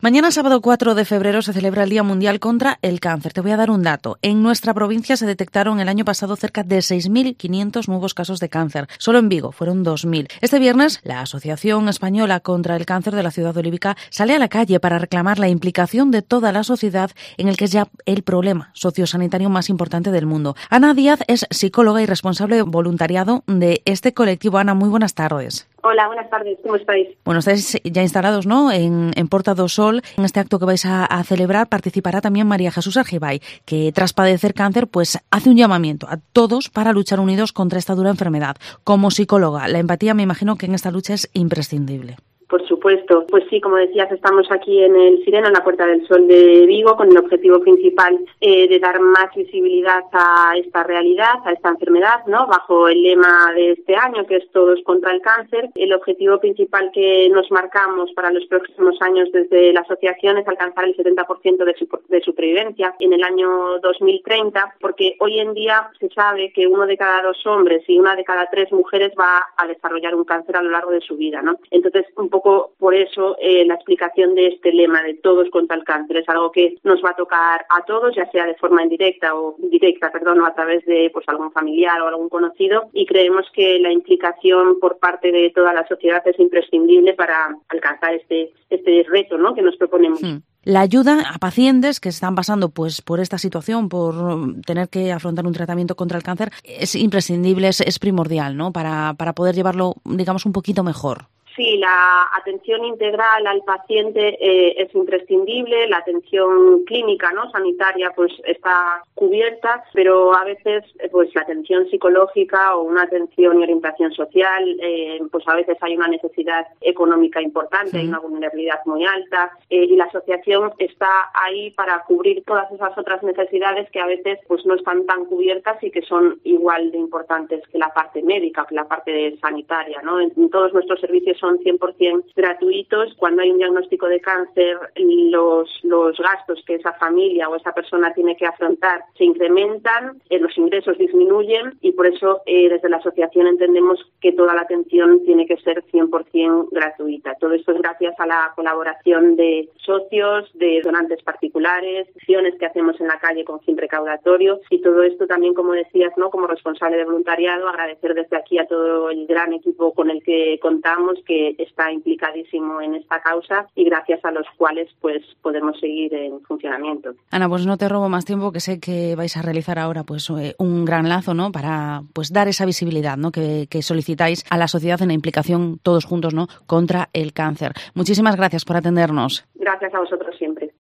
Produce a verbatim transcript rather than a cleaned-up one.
Mañana, sábado cuatro de febrero, se celebra el Día Mundial contra el Cáncer. Te voy a dar un dato. En nuestra provincia se detectaron el año pasado cerca de seis mil quinientos nuevos casos de cáncer. Solo en Vigo fueron dos mil. Este viernes, la Asociación Española contra el Cáncer de la Ciudad Olívica sale a la calle para reclamar la implicación de toda la sociedad en el que es ya el problema sociosanitario más importante del mundo. Ana Díaz es psicóloga y responsable voluntariado de este colectivo. Ana, muy buenas tardes. Hola, buenas tardes. ¿Cómo estáis? Bueno, estáis ya instalados, ¿no?, en, en Porta do Sol. En este acto que vais a, a celebrar participará también María Jesús Argibay, que tras padecer cáncer, pues hace un llamamiento a todos para luchar unidos contra esta dura enfermedad. Como psicóloga, la empatía, me imagino que en esta lucha es imprescindible. Por supuesto. Pues sí, como decías, estamos aquí en el Sireno, en la Puerta del Sol de Vigo, con el objetivo principal eh, de dar más visibilidad a esta realidad, a esta enfermedad, ¿no? Bajo el lema de este año, que es Todos contra el Cáncer. El objetivo principal que nos marcamos para los próximos años desde la asociación es alcanzar el setenta por ciento de, su, de supervivencia en el año dos mil treinta, porque hoy en día se sabe que uno de cada dos hombres y una de cada tres mujeres va a desarrollar un cáncer a lo largo de su vida, ¿no? Entonces, un poco por eso eh, la explicación de este lema de Todos contra el Cáncer es algo que nos va a tocar a todos, ya sea de forma indirecta o directa, perdón, o a través de pues algún familiar o algún conocido, y creemos que la implicación por parte de toda la sociedad es imprescindible para alcanzar este este reto, ¿no?, que nos proponemos. Hmm. La ayuda a pacientes que están pasando pues por esta situación, por tener que afrontar un tratamiento contra el cáncer, es imprescindible, es, es primordial, ¿no?, para, para poder llevarlo, digamos, un poquito mejor. Sí, la atención integral al paciente eh, es imprescindible, la atención clínica, ¿no?, sanitaria, pues está cubierta, pero a veces pues la atención psicológica o una atención y orientación social, eh, pues a veces hay una necesidad económica importante, sí. Hay una vulnerabilidad muy alta, eh, y la asociación está ahí para cubrir todas esas otras necesidades que a veces pues no están tan cubiertas y que son igual de importantes que la parte médica, que la parte sanitaria, ¿no? En, en todos nuestros servicios son cien por ciento gratuitos. Cuando hay un diagnóstico de cáncer, los, los gastos que esa familia o esa persona tiene que afrontar se incrementan, eh, los ingresos disminuyen, y por eso eh, desde la asociación entendemos que toda la atención tiene que ser cien por ciento gratuita. Todo esto es gracias a la colaboración de socios, de donantes particulares, acciones que hacemos en la calle con fin recaudatorio, y todo esto también, como decías, ¿no?, como responsable de voluntariado, agradecer desde aquí a todo el gran equipo con el que contamos, que está implicadísimo en esta causa y gracias a los cuales pues podemos seguir en funcionamiento. Ana, pues no te robo más tiempo, que sé que vais a realizar ahora pues un gran lazo, ¿no?, para pues dar esa visibilidad, ¿no?, que, que solicitáis a la sociedad en la implicación todos juntos, ¿no?, contra el cáncer. Muchísimas gracias por atendernos. Gracias a vosotros siempre.